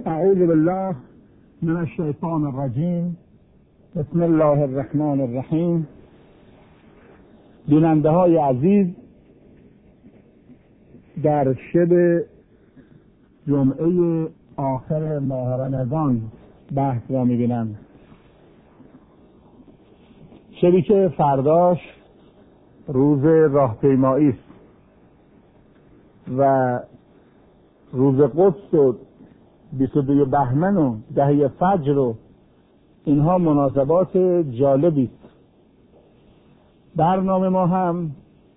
اعوذ بالله من الشیطان الرجیم. بسم الله الرحمن الرحیم. بیننده های عزیز، در شب جمعه آخر ماه رمضان بحث را می‌بینند. شبی که فرداش روز راهپیمایی است و روز قدس و 22 بهمن و دهه فجر و اینها مناسبات جالبی است. برنامه ما هم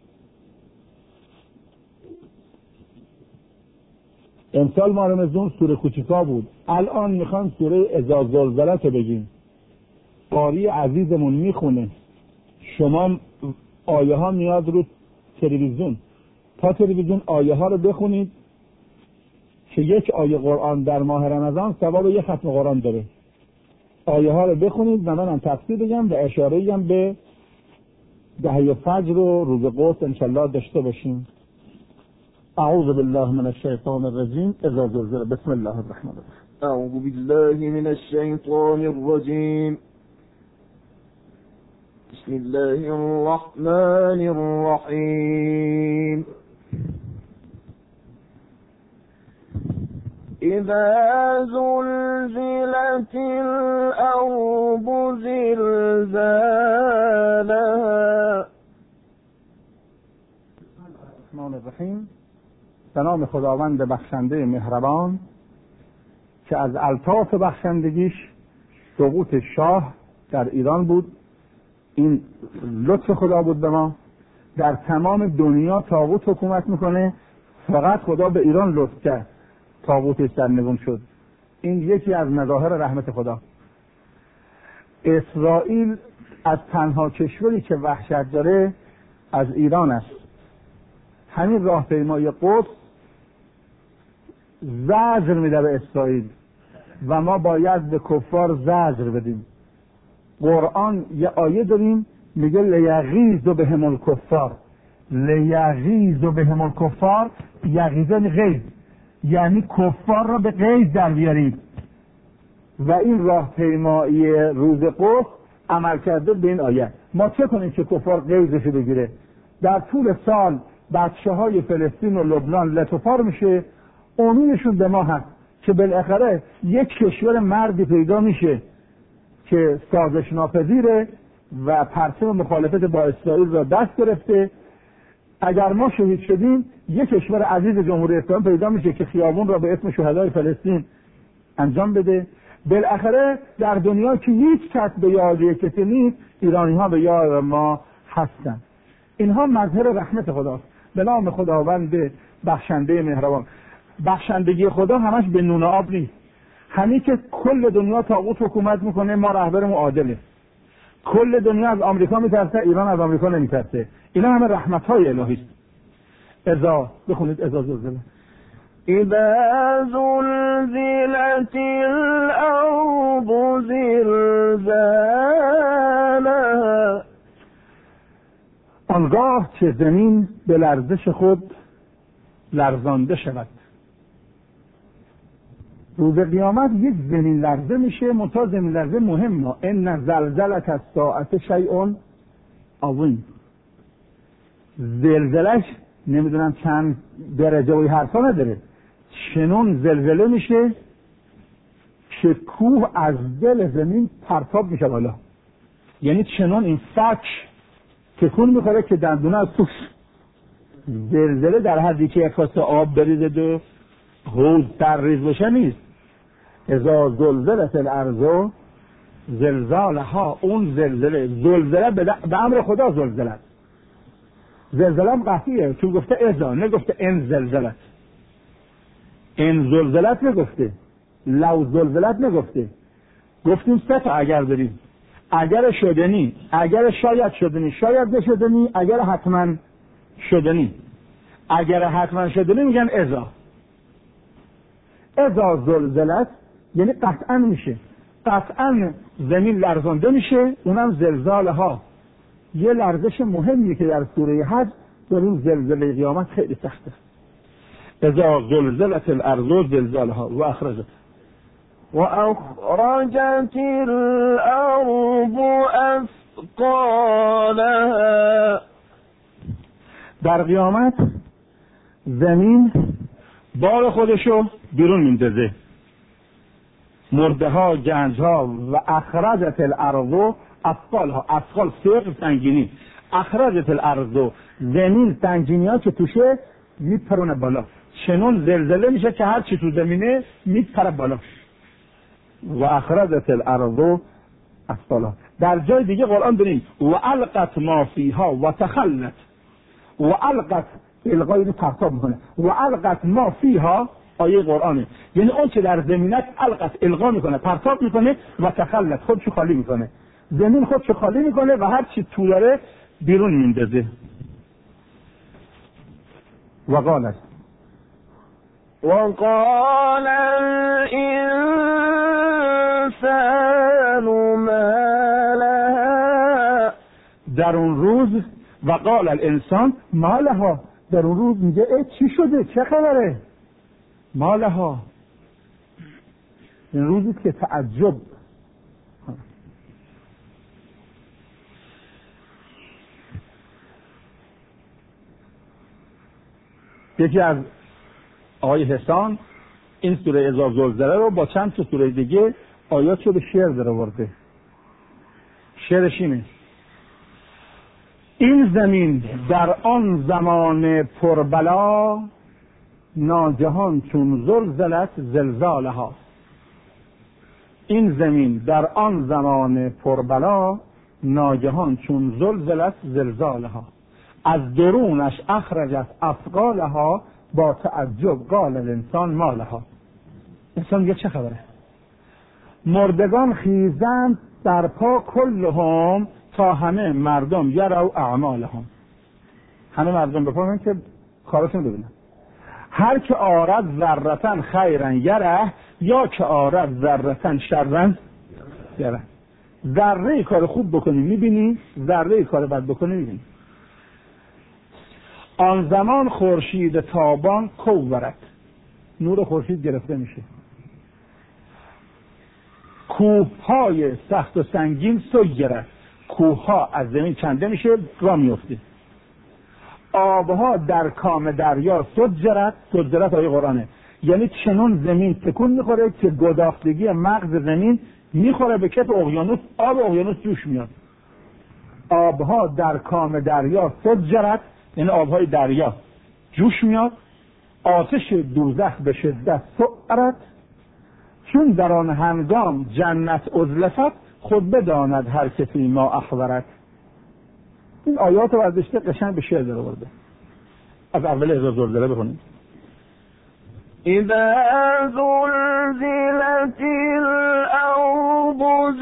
امسال ماه رمضان سوره کوچیکا بود. الان میخوام سوره اذا زلزلت رو بگیم. قاری عزیزمون میخونه، شما آیه ها میاد رو تلویزیون، تا تلویزیون آیه ها رو بخونید که یک آیه قرآن در ماه رمضان ثواب یک ختم قرآن داره. آیه ها رو بخونید و منم تفسیر بگم و اشاره هم به دهه فجر و روز قدس انشالله داشته باشیم. اعوذ بالله من الشیطان الرجیم. اذا زلزل. بسم الله الرحمن الرحیم. اعوذ بالله من الشیطان الرجیم. بسم الله الرحمن الرحیم. اذا زلزلت الارض زلزالها. الرحمن الرحیم. به نام خداوند بخشنده مهربان که از الطاف بخشندگیش سقوط شاه در ایران بود. این لطف خدا بود به ما. در تمام دنیا طاغوت حکومت میکنه، فقط خدا به ایران لطف کرد، طاغوتش سرنگون شد. این یکی از مظاهر رحمت خدا. اسرائیل از تنها کشوری که وحشت داره از ایران است. همین راهپیمایی قدس زجر میده به اسرائیل و ما باید به کفار زجر بدیم. قرآن یه آیه داریم میگه لیغیظ بهم الکفار. لیغیظ بهم الکفار، یغیظ غیظ، یعنی کفار را به غیظ در بیارید. و این راهپیمایی روز قدس عمل کرده به این آیه. ما چه کنیم که کفار غیظش بگیره؟ در طول سال بچه های فلسطین و لبنان لطفار میشه، امیدشون به ما هست که بالاخره یک کشور مردی پیدا میشه که سازش ناپذیره و پرچم مخالفت با اسرائیل را دست گرفته. اگر ما شهید شدیم یک کشور عزیز جمهوری اسلامی پیدا میشه که خیابون را به اسم شهدای فلسطین انجام بده. بالاخره در دنیا که هیچ کس به یاد کسی نیست، ایرانی ها به یاد ما هستن. اینها مظهر رحمت خداست. به نام خداوند بخشنده مهربان. بخشندگی خدا همش به نون آب نیست. همین که کل دنیا طاغوت حکومت میکنه، ما رهبرمون عادله. کل دنیا از آمریکا میترسه، ایران از آمریکا نمیترسه. اینا همه رحمت‌های الهی است. اذا بخونید اذا زلزله. اذا زلزلت الارض زلزالها. آنگاه که زمین به لرزش خود لرزانده شود. روز قیامت یک زمین لرزه میشه، منتها زمین لرزه مهمه. ان زلزله الساعه شیء عظیم. زلزلهش نمیدونم چند درجه و حرفا نداره. چنون زلزله میشه که کوه از دل زمین پرتاب میشه بالا. یعنی چنون این فک تکون میخوره که دندونه از توش. زلزله در حدی که یک کاسه آب بریزه و حوض سرریز بشه نیست. اذا زلزلت الارض زلزالها. اون زلزله به امر خدا زلزله. زلزله هم قطعیه، چون گفته اذا، نگفته ان زلزلت. ان زلزلت نگفته، لو زلزلت نگفته. گفتیم سه تا اگر داریم: اگر شدنی، اگر شاید شدنی، شاید نشدنی، اگر حتما شدنی. اگر حتما شدنی میگن اذا. اذا زلزلت یعنی قطعا میشه، قطعا زمین لرزانده میشه. اونم زلزالها. یه لرزش مهمی که در سوره حج داریم، زلزله قیامت خیلی سخته. اذا زلزلت الارض زلزالها و اخرجت. وأخرجت الأرض أثقالها. در قیامت زمین بار خودشو بیرون میندازه، مرده ها، گنج ها. و اخرجت الارض اثقالها، اثقال ثقل سنگینی، اخرجت الارض زمین سنگینی ها که توشه میپرونه بالا، چنون زلزله میشه که هر چی تو زمینه میپره بالا. و اخرجت الارض اثقالها. در جای دیگه قرآن داریم و القت ما فیها و تخلت. و القت القای رو پرتاب میکنه، و القت ما فیها آیه قرآنه، یعنی اون چه در زمینت القت القا میکنه، پرتاب میکنه، و تخلت خودشو خالی میکنه، زمین خودشو خالی میکنه و هر چی تو داره بیرون میندازه. و قالت وقال الإنسان ما لها. در اون روز و قال الانسان ما لها، در اون روز میگه چی شده، چه خبره؟ ما لها، این روزی که تعجب. یکی از آقای حسان این سوره اذا زلزله رو با چند تا سوره دیگه آیاتشو به شعر در آورده. شعرش اینه: این زمین در آن زمان پربلا، ناگهان چون زلزلت زلزالها. این زمین در آن زمان پربلا، ناگهان چون زلزلت زلزالها. از درونش اخرجت اثقالها، با تعجب قال الانسان ما لها. انسان میگه چه خبره؟ مردگان خیزند در پا کلهم، تا همه مردم یروا اعمالهم. همه مردم بفهمن که کارشون ببینن. هر که آرد ذرتن خیرن یره، یا که آرد ذرتن شرن یره. ذره کار خوب بکنی میبینی، ذره کار بد بکنی میبینی. آن زمان خورشید تابان کوورد، نور خورشید گرفته میشه. کوههای سخت و سنگین سیرت، کوهها از زمین کنده میشه، راه میفته. آبها در کام دریا سجرت، سجرت آیه قرآنه، یعنی چنون زمین تکون میخوره که گداختگی مغز زمین میخوره به کف اقیانوس، آب اقیانوس جوش میاد. آبها در کام دریا سجرت، یعنی آبهای دریا جوش میاد. آتش دوزخ به شدت سعرت، چون در آن هنگام جنت ازلفت، خود بداند هر کسی ما اخبرت. این آیات رو ورداشته قشنگ به شعر در آورده. از اول اذا زلزله بخونید: اذا زلزلت الارض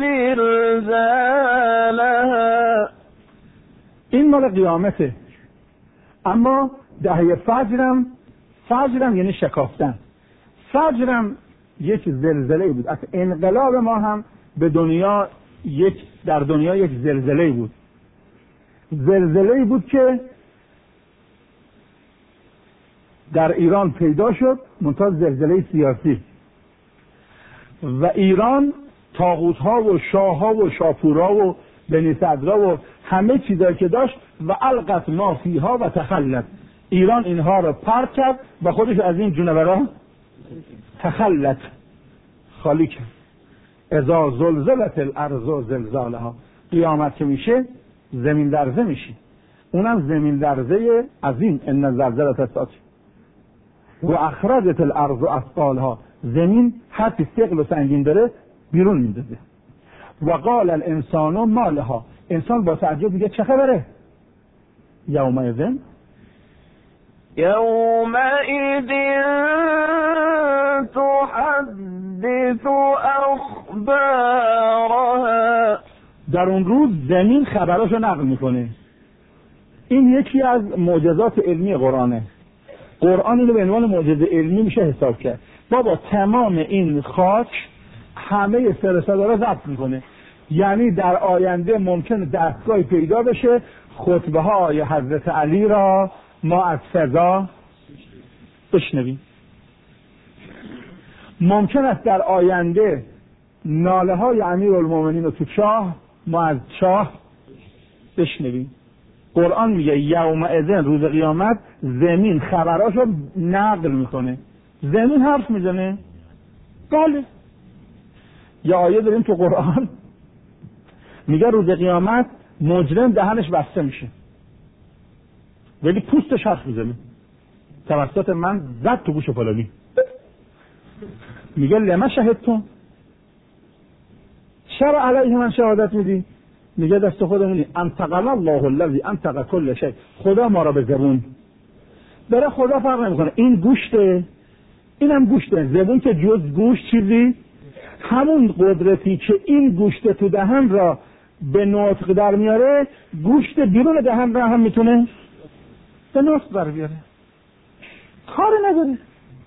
زلزالها. این مال قیامته، اما دهه فجرم یعنی شکافتن. فجرم یک زلزله بود. از انقلاب ما هم به دنیا در دنیا یک زلزله بود. زلزله بود که در ایران پیدا شد، منتها زلزله سیاسی. و ایران طاغوت‌ها و شاه‌ها و شاپورا و بنی صدرا و همه چیزایی که داشت و القت ما فیها و تخلت، ایران اینها رو پرت کرد و خودش از این جونورا تخلت، خالی کرد. اذا زلزلت الارض زلزالها، قیامت که میشه زمین لرزه میشه، اونم زمین لرزه عظیم. ان زلزلة الساعة و اخرجت الارض اثقالها، زمین هر چی ثقل و سنگین داره بیرون میندازه. و قال الانسان ما لها، انسان با تعجب میگه چه خبره؟ یومئذ تحدث اخبارها. در اون روز زمین خبراشو نقل میکنه. این یکی از معجزات علمی قرآنه. قرآن اینو به عنوان معجزه علمی میشه حساب کرد. بابا تمام این خاک همه فرستاده رو ضبط میکنه، یعنی در آینده ممکنه دستگاهی پیدا بشه خطبه های حضرت علی را ما از فضا بشنویم. ممکن است در آینده ناله های امیرالمومنین رو تو چاه ما از چاه بشنویم. قرآن میگه یومئذ روز قیامت زمین خبراشو نقل میکنه. زمین حرف میزنه. بله. یه آیه داریم تو قرآن میگه روز قیامت مجرم دهنش بسته میشه ولی پوستش حرف میزنه. توسط من زد تو گوش فلانی. میگه لما شهدتون؟ چرا علیه من شهادت میدی؟ میگه دست خودمونی. انطقنا الله الذی انطق کل شیء. خدا ما را به زبون داره. خدا فرق نمیکنه این گوشته اینم گوشته. زبون که جز گوش چیزی همون قدرتی که این گوشت تو دهن را به نطق در میاره، گوشت بیرون دهن را هم میتونه به نطق در بیاره. کاری نداره.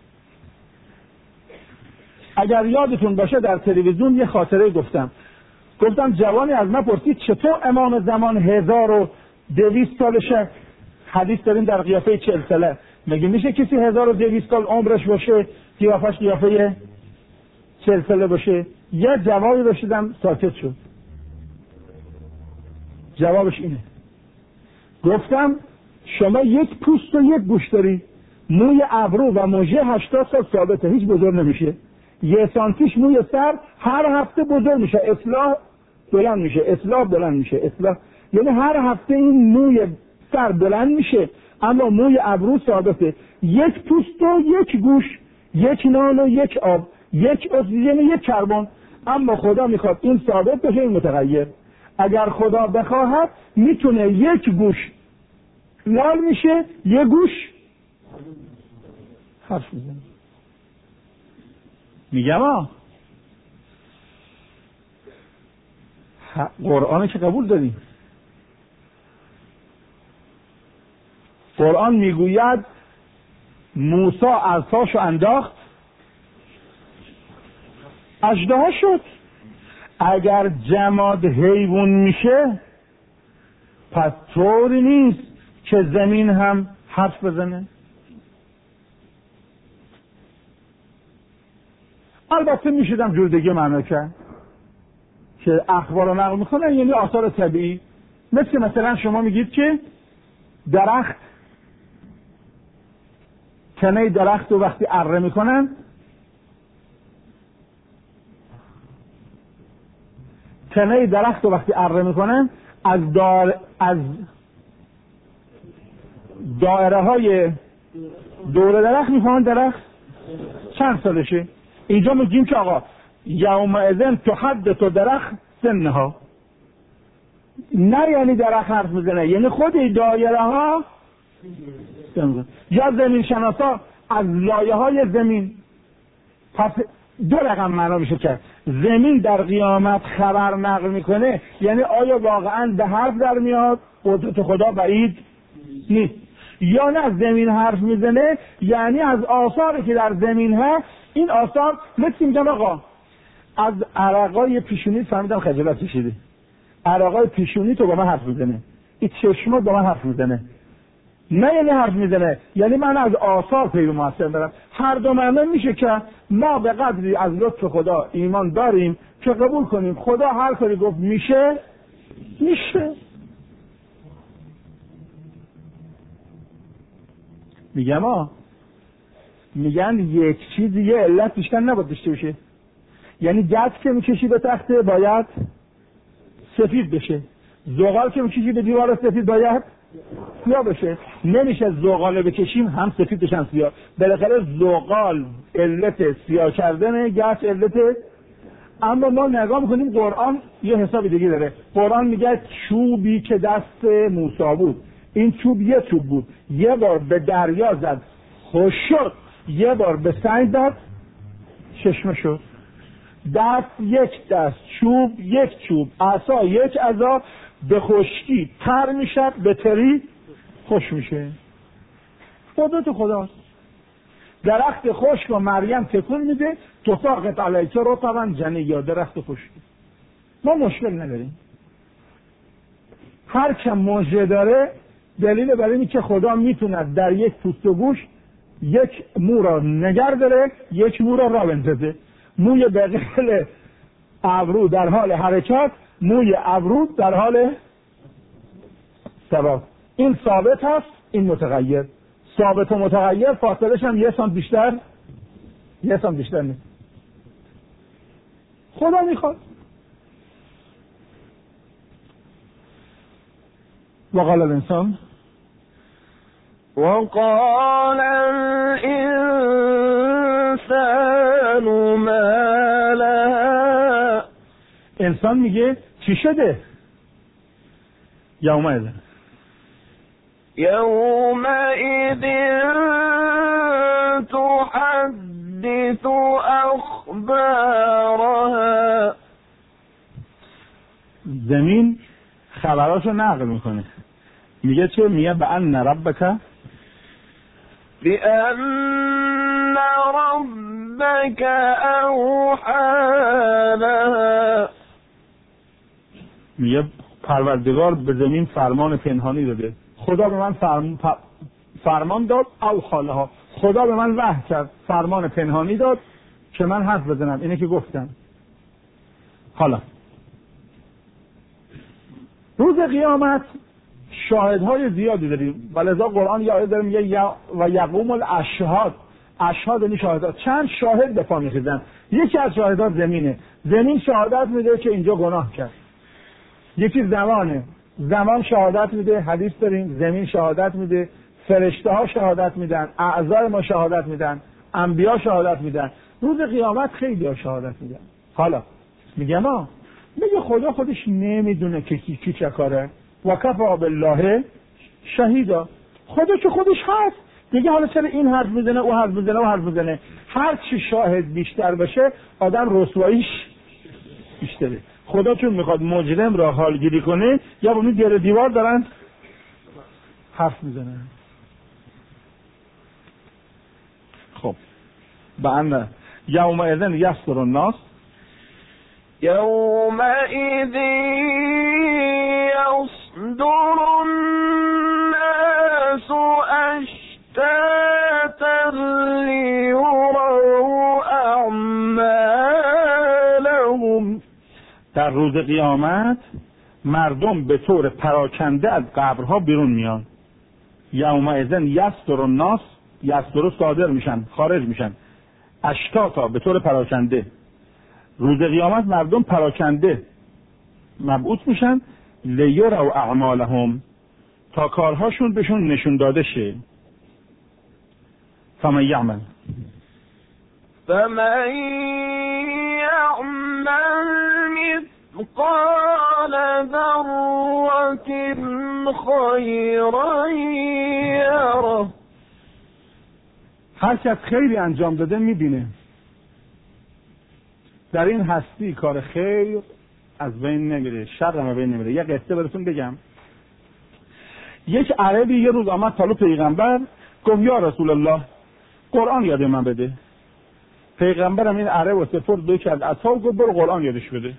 اگر یادتون باشه در تلویزیون یه خاطره گفتم جوانی از من پرسید چطور امام زمان 1200 سالشه؟ حدیث داریم در قیافه 40 ساله. مگه میشه کسی 1200 سال عمرش باشه قیافش قیافه 40 ساله باشه؟ یه جوابی بشیدم ساکت شد. جوابش اینه. گفتم شما یک پوست و یک گوش داری. موی ابرو و مژه 80 سال ثابته، هیچ بزرگ نمیشه. 1 سانتیش موی سر هر هفته بزرگ میشه، اصلاح بلند میشه، اصلاح بلند میشه، اصلاح. یعنی هر هفته این موی سر بلند میشه اما موی ابرو ثابته. یک پوست و یک گوش، یک نان و یک آب، یک اکسیژن و یک کربن. اما خدا میخواد این ثابت بشه، این متغیر. اگر خدا بخواهد میتونه یک گوش لال میشه، یک گوش حرف میزنه. میگم قرآن که قبول داریم. قرآن میگوید موسی عصاشو انداخت اژدها شد. اگر جماد حیوان میشه پس طوری نیست که زمین هم حرف بزنه. البته میشدم جور دیگه معنا کرد که اخبار رو نقل میکنن، یعنی آثار طبیعی. مثلا شما میگید که درخت، تنه درخت رو وقتی اره میکنن از دایره های دور درخت میفهمن درخت چند سالشه. اینجا میگیم که آقا یومئذ تحدث درخت سنها. نه یعنی درخت حرف میزنه، یعنی خود دایره ها. یا زمین شناسا از لایه های زمین. پس 2 رقم معنا میشه که زمین در قیامت خبر نقل میکنه، یعنی آیا واقعا به حرف در میاد؟ قدرت خدا بعید نیست. یا نه زمین حرف میزنه، یعنی از آثاری که در زمین هست. این آثار مثل میگم آقا از عرقای پیشونی فهمیدم خجالت کشیدی. عرقای پیشونی تو با من حرف میزنه، این چشمات با من حرف میزنه. نه یعنی حرف میزنه، یعنی من از آثار پیرو موثر دارم. هر دو معنی میشه که ما به قدری از لطف خدا ایمان داریم که قبول کنیم خدا هر کاری گفت میشه. میگن یک چیز یه علت بیشتر نباید داشته باشه. یعنی گچ که میکشی به تخته باید سفید بشه، زغال که میکشی به دیوار سفید باید سیاه بشه. نمیشه زغال بکشیم هم سفید بشن سیاه. بالاخره زغال علت سیاه کردن، گچ علت. اما ما نگاه میکنیم قرآن یه حساب دیگه داره. قرآن میگه چوبی که دست موسی بود، این چوب یه چوب بود، یه بار به دریا زد خوش شد، یه بار به سنگ زد چشمه شد. دست یک دست، چوب یک چوب، عصا یک عصا. به خشکی تر میشد، به تری خوش میشه. قدرت خداست. درخت خشک و مریم تکون میده تساقط علیک رطبا جنیا. درخت خشکی ما مشکل نداریم. هر که موجه داره دلیل بر اینه که خدا میتونه در یک پوست و گوش یک مو را نگر داره، یک مو را بندازه. موی بغل ابرو در حال حرکت، موی ابرو در حال ثبات. این ثابت هست، این متغیر. ثابت و متغیر فاصله‌ش هم 1 سانت بیشتر، 1 سانت بیشتر نیست. خدا میخواد. وقال الانسان وقال الانسان ما لها. انسان میگه چی شده؟ یومئذ تحدث اخبارها. زمین خبراشو نقل میکنه. میگه چه؟ میگه بأن ربک اوحى لها. میگه پروردگار به زمین فرمان پنهانی داده. خدا به من فرمان داد. اوحی لها، خدا به من وحی کرد، فرمان پنهانی داد که من حرف بزنم. اینه که گفتم. حالا روز قیامت شاهدهای زیادی داریم، ولذا قرآن یه آیه داره میگه و یقوم الاشهاد. اشهاد یعنی شاهدها. چند شاهد به پا میخیزن. یکی از شاهدها زمینه. زمین شهادت میده که اینجا گناه کرد. یکی زمانه. زمان شهادت میده. حدیث داریم زمین شهادت میده. فرشته ها شهادت میدن. اعضای ما شهادت میدن. انبیا شهادت میدن. روز قیامت خیلی ها شهادت میدن. حالا میگه خدا خودش نمیدونه که کی چه کاره. و کفا بالله شهیدا. خدا که خودش هست دیگه. حالا چرا این حرف میزنه، او حرف میزنه، او حرف میزنه؟ هر چی شاهد بیشتر بشه آدم رسواییش بیشتره. خدا چون میخواد مجرم را حالگیری کنه یا با اون در دیوار دارن حرف میزنه. خب بأن یومئذ یصدر الناس یومئذ یصدر الناس اشتاتا لیروا اعمالهم. در روز قیامت مردم به طور پراکنده از قبرها بیرون میان. یومئذ یصدر الناس، یصدر صادر میشن، خارج میشن. اشتاتا به طور پراکنده. روز قیامت مردم پراکنده مبعوث میشن لیروا اعمالهم، تا کارهاشون بهشون نشون داده شه. فمن یعمل مثقال ذرة خيرا يره. هر کس خیری انجام داده میبینه. در این هستی کار خیر از بین نمیره، شر هم بین نمیره. یه قصه براتون بگم. یک عربی یه روز آمد طالب پیغمبر، گفت یا رسول الله قرآن یاد من بده. پیغمبرم این عرب و سپرد به یکی از اصحاب، گفت برو قرآن یادش بده.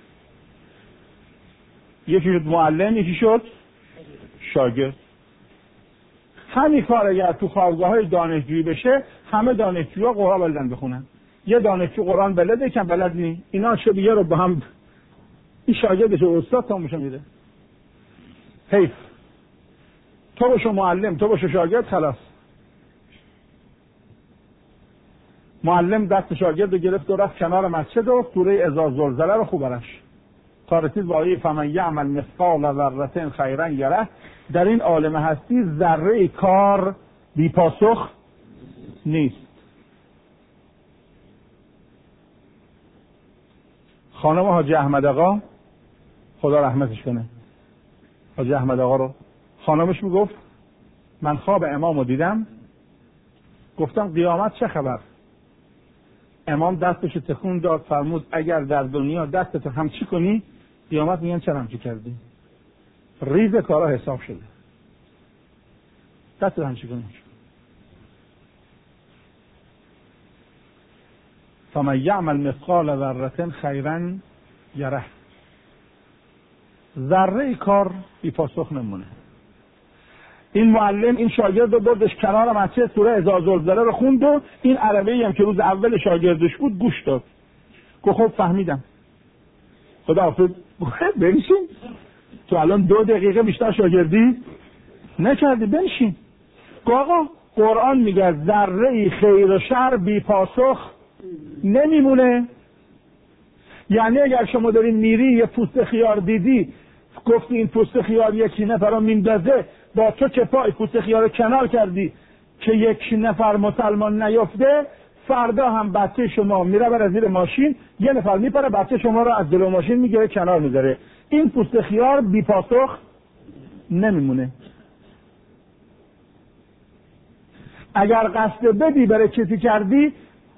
یکی شد معلم، یکی شد شاگرد. همین کار اگر تو خوابگاه‌های دانشجویی بشه، همه دانشجوها قرآن بلدن بخونن. یه دانشجو قرآن بلده، یکم بلد نی. اینا شب یه رو با هم، این شاگردش و استاد تاموشه میده. حیف. تو باشو معلم، تو باشو شاگرد، خلاص. معلم دست شاگرد رو گرفت و رفت کنار مسجد و سوره اذا زلزله رو خوب برش. تا رسید با آیه فمن یعمل مثقال ذره خیرا یره. در این عالم هستی ذره کار بی پاسخ نیست. خانم حاجی احمد آقا، خدا رحمتش کنه، حاجی احمد آقا رو خانمش میگفت من خواب امامو دیدم، گفتم قیامت چه خبر؟ امام دستشو تکون داد، فرمود اگر در دنیا دستتو همچی کنی قیامت میگن چرا همچی کردی؟ ریز کارا حساب شده. دستتو همچی کنی. فمن یعمل مثقال ذره خیرا یره. ذره کار بی پاسخ نمونه. این معلم این شاگرد رو بردش کنار مسجد سوره اذا زلزله رو خوند و این عربی هم که روز اول شاگردش بود گوش داد. گفت خب فهمیدم. خداحافظ. بنشین. تو الان 2 دقیقه بیشتر شاگردی نکردی، بنشین. آقا قرآن میگه ذره خیر و شر بی پاسخ نمیمونه. یعنی اگر شما دارین میری یه پوست خیار دیدی، گفتی این پوست خیار یکی نفر رو میندازه، با تو که پای پوست خیار رو کنار کردی که یک نفر مسلمان نیفته، فردا هم بچه شما میره بر زیر ماشین، یه نفر میپره بچه شما رو از جلو ماشین میگیره کنار میذاره. این پوست خیار بی پاسخ نمیمونه. اگر قصد بدی برای چیزی کردی،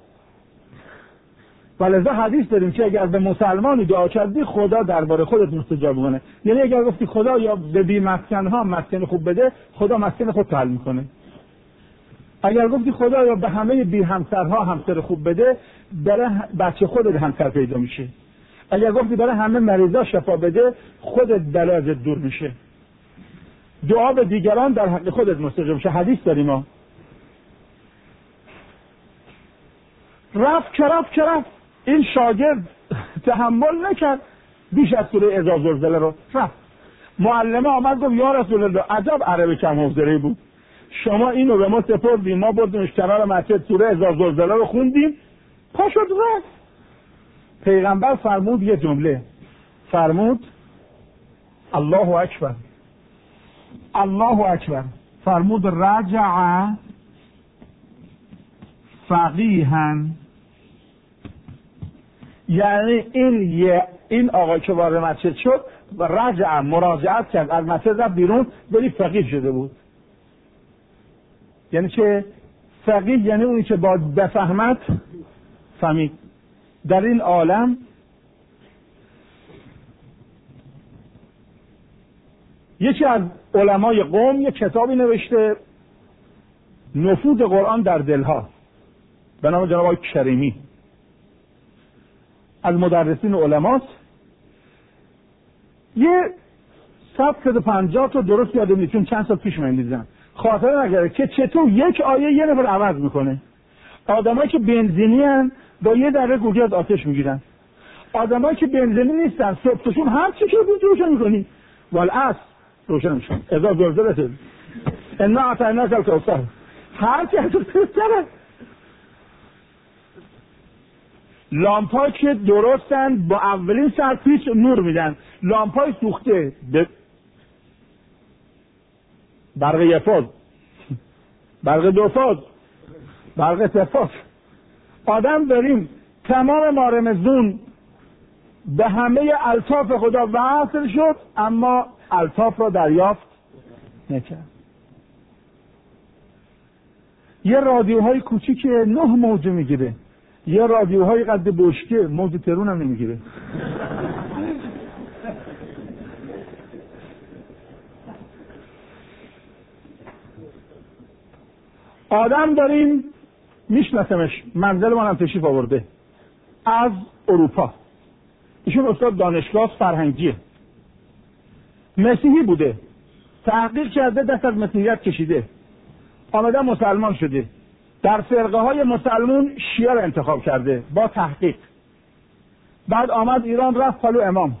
ولذا حدیث داریم که اگر به مسلمانی دعا کردی خدا درباره خودت مستجاب کنه. یعنی اگر گفتی خدا یا به بی مسکن ها مسکن خوب بده، خدا مسکن خود حل میکنه. اگر گفتی خدا یا به همه بی همسرها همسر خوب بده، برای بچه خودت همسر پیدا میشه. اگر گفتی برای همه مریضا شفا بده، خودت بلازت دور میشه. دعا به دیگران در حق خودت مستجاب میشه. حدیث داریم ما. رفت این شاگرد تحمل نکرد، بیش از سوره اذا زلزله رو رفت. معلمه آمد گفت یا رسول الله، عجب عرب کم حوصله‌ای بود، شما اینو به ما سپردیم، ما بردیمش کنار مسجد سوره اذا زلزله رو خوندیم، پا شد رفت. پیغمبر فرمود یه جمله، فرمود الله اکبر، الله اکبر. فرمود رجع فقیها، یعنی این آقای که وارد مسجد شد و رجع مراجعت کرد، از مسجد رفت بیرون، ولی فقیه شده بود. یعنی که فقیه یعنی اونی که با بفهمت فهمید. در این عالم یکی از علمای قوم یک کتابی نوشته نفوذ قرآن در دلها به نام جناب آقای کریمی، از مدرسین علماست. یه 150 تا درست یادم نیست چون چند سال پیش من دیدم، خاطر نگره که چطور یک آیه یه نفر عوض میکنه. آدمایی که بنزینی هن با یه دره گوگه از آتش میگیرن، آدمایی که بنزینی نیستن صبحشون هر چی که بود روشن میکنی، والعصر روشن میشن، اذا زلزله انا اعطیناک الکوثر، هر کی از سره. لامپایی که درستن با اولین سرپیچ نور میدن، لامپای سوخته برق 1 فاز، برق 2 فاز، برق 3 فاز. آدم داریم تمام ما رمزون به همه الطاف خدا وصل شد، اما الطاف را دریافت نکرد. یه رادیوهای کوچیک 9 موج میگیره، یه رادیوهای قد بشکه موج ترون هم نمیگیره. آدم داریم میشناسمش، منزل منم تشریف آورده از اروپا. ایشون استاد دانشگاه فرهنگیه، مسیحی بوده، تحقیق کرده، دست از مسیحیت کشیده، آمده مسلمان شده، در فرقه های مسلمون شیعه را انتخاب کرده با تحقیق. بعد آمد ایران، رفت پالو امام،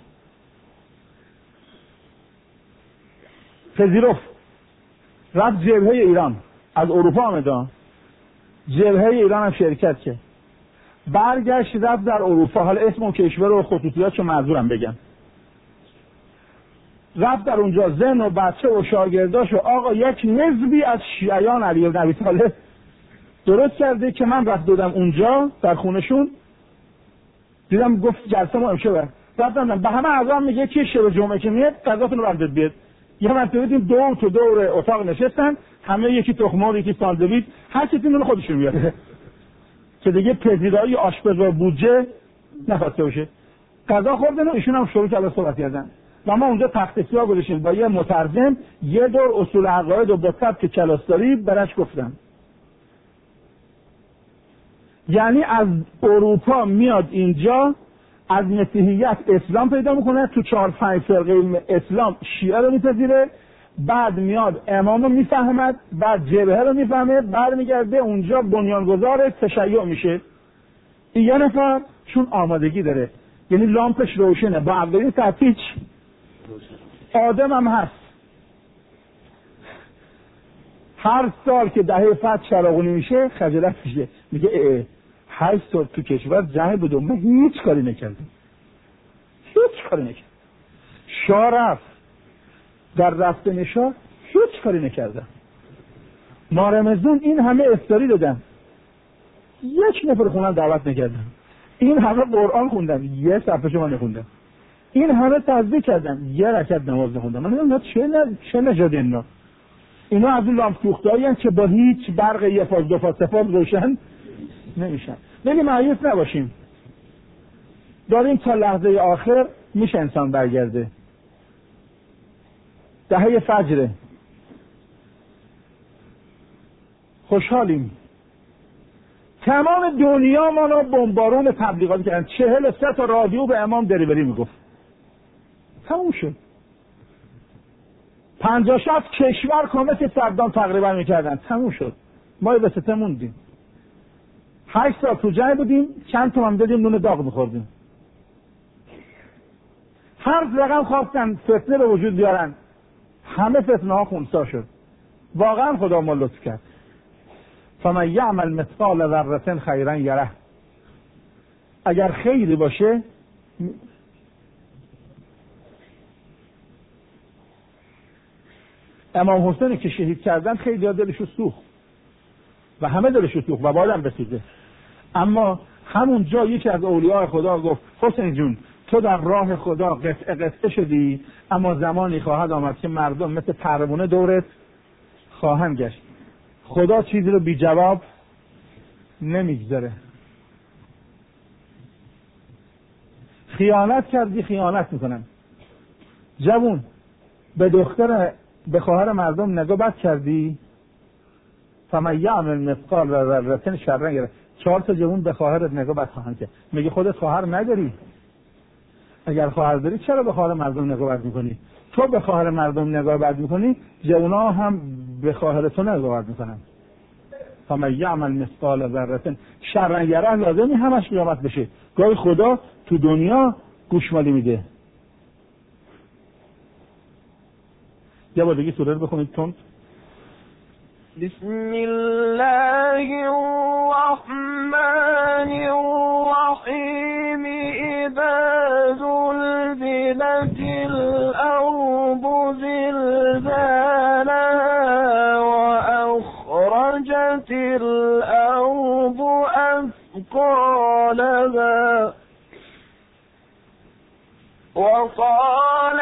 پذیرفت، رفت جبهه ایران، از اروپا آمده، جبهه ایران هم شرکت کرد، برگشت رفت در اروپا، حالا اسم اون کشور و خصوصیاتشو معذورم بگم، رفت در اونجا زن و بچه و شاگرداش و آقا یک نسبی از شیعیان علی بن ابی طالب درست کرده که من رفت دادم اونجا در خونشون، دیدم گفت جلسه ما امشبه، رفتم به همه اعضام میگه که شب جمعه که میاد غذاتون رو بردید بیاد. یه مرتبه دیدیم دور اتاق نشستن، همه یکی تخم‌مرغ، یکی ساندویچ، هر چیزی نون خودشون میاد که دیگه پذیرایی آشپز و بودجه نخواسته باشه. غذا خوردن و ایشون هم شروع کردن صحبت کردن و ما اونجا تخت سیاه گذاشتیم با یه مترجم، یه دور اصول عقاید و با سبک کلاستاری برش گفتم. یعنی از اروپا میاد اینجا، از مسیحیت اسلام پیدا میکنه، تو 4-5 فرقه اسلام شیعه رو میپذیره بعد میاد امامو میفهمد، بعد جبهه رو میفهمه، بعد میگرده اونجا بنیانگذار تشیع میشه. این یه نفر چون آمادگی داره، یعنی لامپش روشنه، با اولین تفتیش آدم هم هست. هر سال که دهه فتح چراغونی میشه خجالت میشه، میگه 8 سال تو کشور جنگ بود من هیچ کاری نکردم، هیچ کاری نکردم. شاه رفت، در رفتن شاه هیچ کاری نکردم. ما رمضان این همه افطاری دادن، یک نفر خونم دعوت نکردم. این همه قرآن خوندم، یه صفحه شما نخوندم. این همه تسبیح کردم، یه رکعت نماز نخوندم. من میگم چه نژاد اینا از اون لامپ سوخته‌ای که با هیچ برق یه فاز دو فاز سه فاز روشن نمیشن. ولی مایوس نباشیم، داریم تا لحظه آخر میشه انسان برگرده. دهه فجره، خوشحالیم. تمام دنیا ما رو بمبارون تبلیغات کردن، 43 تا رادیو به امام دریوری میگفت. تموم شد. 50 کشور کمک صدام تقریبا میکردن، تموم شد. ما به سته موندیم. 8 سال تو جنگ بودیم، چند تومن دادیم نون داغ میخوردیم. هر رقم خواستن فتنه به وجود بیارن، همه فتنه ها خونسا شد. واقعا خدا ما لطف کرد. فمن یعمل مثقال ذره خیرا یره. اگر خیری باشه امام حسین که شهید کردن خیلی دلشو سوخت و همه دلشو سوخت و بعدم بسوزه. اما همون جا یکی از اولیاء خدا گفت حسین جون تو در راه خدا قطعه قطعه شدی، اما زمانی خواهد آمد که مردم مثل پروانه دورت خواهند گشت. خدا چیزی رو بی جواب نمیگذاره. خیانت کردی خیانت میکنن. جوون به خواهر مردم نگاه بد کردی، فمن یعمل مثقال ذره شرا یره. 4 تا جوون به خواهرت نگاه بد خواهند کرد. میگه خودت خواهر نداری؟ اگر خواهر داری چرا به خواهر مردم نگاه بد میکنی؟ تو به خواهر مردم نگاه بد میکنی، جوونا هم به خواهر تو نگاه بد میکنن. فمن یعمل مثقال ذره شرا یره لازمی همش قیامت بشه. گاهی خدا تو دنیا گوشمالی میده. یه بار دیگه سوره رو بخونید تند. بسم الله الرحمن الرحیم اذا زلزلت الارض زلزالها واخرجت الارض اثقالها وقال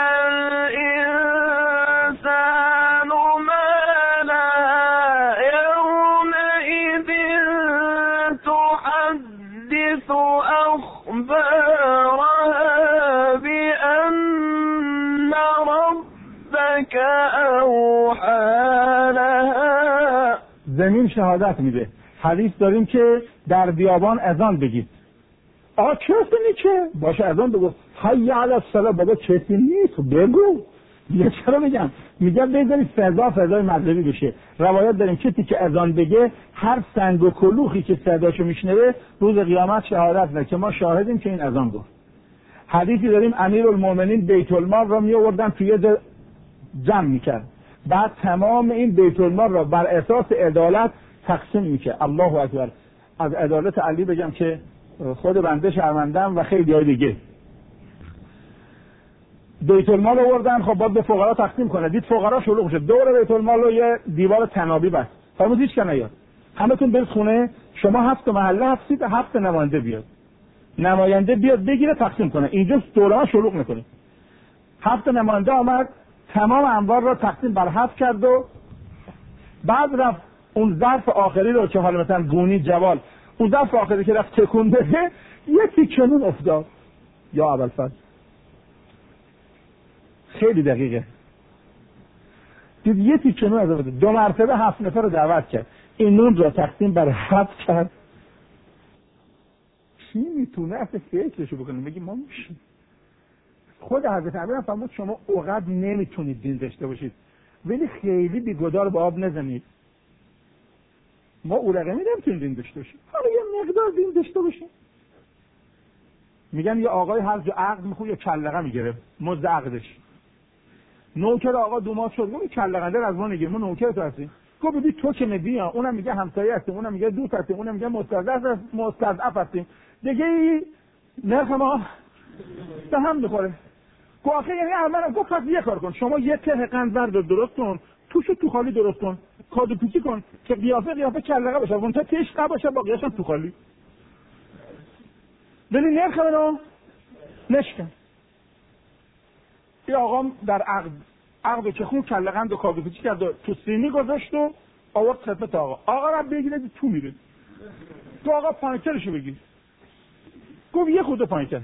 الإنسان ما لها يومئذ تحدث أخبارها بأن ربك أوحى لها. زمین شهادت میده. حدیث داریم که در بیابان اذان بگید. کسی نیچه باشه اذان بگو حی علی الصلاة. بابا کسی نیست بگو. میگه چرا میگم؟ میگم بذارید فضای مذهبی بشه. روایت داریم کسی که اذان بگه هر سنگ و کلوخی که صداشو میشنوه روز قیامت شهادت میده که ما شاهدیم که این اذان گفت. حدیثی داریم امیرالمومنین بیت المال را میآوردن توی جمع میکرد، بعد تمام این بیت المال را بر اساس عدالت تقسیم میکرد. الله اکبر. از عدالت علی بگم که خود بنده شرمندم و خیلی های دیگه. بیت المال آوردن، خب باید به فقرا تقسیم کنه. دید فقرا شلوغ شد، دور بیت المال رو یه دیوار تنابی بست. فرمود هیچ کس نیاد، همتون برید خونه، شما 7 محله هستید، 7 نماینده بیاد، نماینده بیاد بگیره تقسیم کنه. اینجا دورها شلوغ میکنه. 7 نماینده آمد، تمام اموال رو تقسیم بر 7 کرد و بعد رفت اون ظرف آخری رو که حالا مثلا گونی جوال، اون ظرف آخری که رفت تکون بده یه تیکه نون افتاد. یا ابوالفضل خیلی دقیقه. دید یه تیکه نون از بده. 2 مرتبه 7 نفر رو دعوت کرد، این نون رو تقسیم بر 7 کرد. کی میتونه اصلا فکرشو بکنه؟ میگی ما میشیم. خود حضرت علی فرمود شما اوقات نمیتونید دین داشته باشید ولی خیلی بیگدار به آب نزنید. ما اورقمی نمیتونیم دین داشته باشیم، حالا یه مقدار دین داشته باشیم. میگن یه آقای هر جا عقد میخواد یه کلغه میگیره مزد عقدش. نوکر آقا دومات شد، میگه کلغه در از ما نگیر، ما نوکر تو هستیم. گفت ببین تو که میگی اونم میگه همسایه هستیم، اونم میگه دوست هستیم، اونم میگه مستضعف هستیم، دیگه نرخ ما به هم میخوره. گفت آخه یعنی منم گفت پس یه کار کن، شما یه ته قند ورد درست کن، توشو تو خالی درست کن، کادو پیچی کن که قیافه کلغه باشه، اون تا تش نباشه، باقیش هم تو خالی. ولی نرخ منو نشکن. یه آقا در عقد که خون کلغند و کادو پیچی کرد و تو سینی گذاشت و آورد خدمت آقا را بگیره تو میره. تو آقا پانیترشو بگیر. گفت یه خورده پانیتر.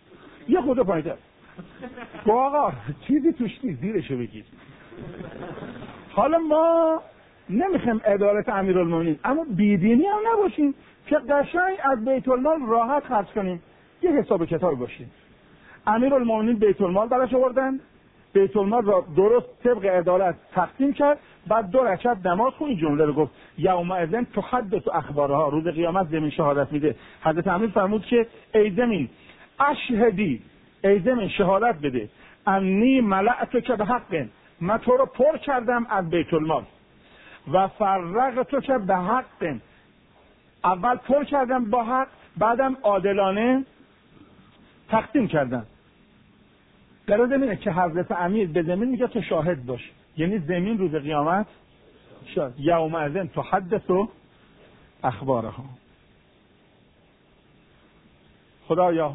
گفت آقا چیزی توش نیست، زیرشو بگیر. حالا ما نمیخوایم عدالت امیرالمومنین، اما بیدینی هم نباشیم که قشنگ از بیت المال راحت خرج کنیم. یه حساب کتاب باشیم. امیرالمومنین بیت المال براش آوردن، بیت المال را درست طبق عدالت تقسیم کرد، بعد 2 رکعت نماز خون. این جمله رو گفت یومئذ تحدث اخبارها، روز قیامت زمین شهادت میده. حضرت امیر فرمود که ای زمین اشهدی، ای زمین شهادت بده، انی ملأتک به حق، من تو رو پر کردم از بیت المال، و فرغتک به حق، اول پر کردم با حق، بعدم عادلانه تقسیم کردم. قرار اینه که حضرت امیر به زمین میگه تو شاهد باش، یعنی زمین روز قیامت شاهد. یومئذ تحدث اخبارها. خدایا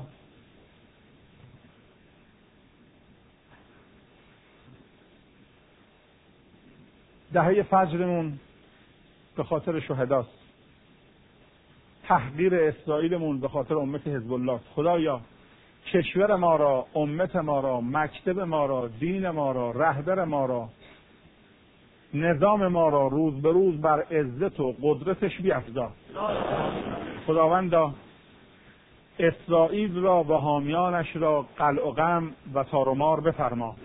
دهه فجرمون به خاطر شهداست، تحقیر اسرائیلمون به خاطر امت حزب الله. خدایا کشور ما را، امت ما را، مکتب ما را، دین ما را، رهبر ما را، نظام ما را روز به روز بر عزت و قدرتش بیفزا. خداوندا اسرائیل را و حامیانش را قلع و غم و تار و مار بفرما.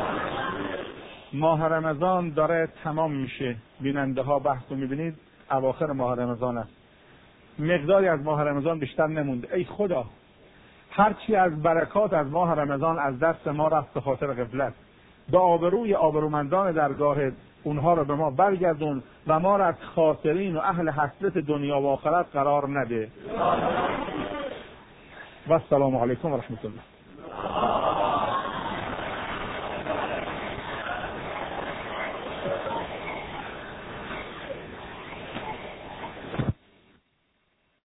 ماه رمضان داره تمام میشه، بیننده ها بحث رو میبینید اواخر ماه رمضان است، مقداری از ماه رمضان بیشتر نمونده. ای خدا هرچی از برکات از ماه رمضان از دست ما رفت به خاطر غفلت، به آبروی آبرومندان درگاه اونها رو به ما برگردون و ما را از خاسرین و اهل حسرت دنیا و آخرت قرار نده. و السلام علیکم و رحمت الله.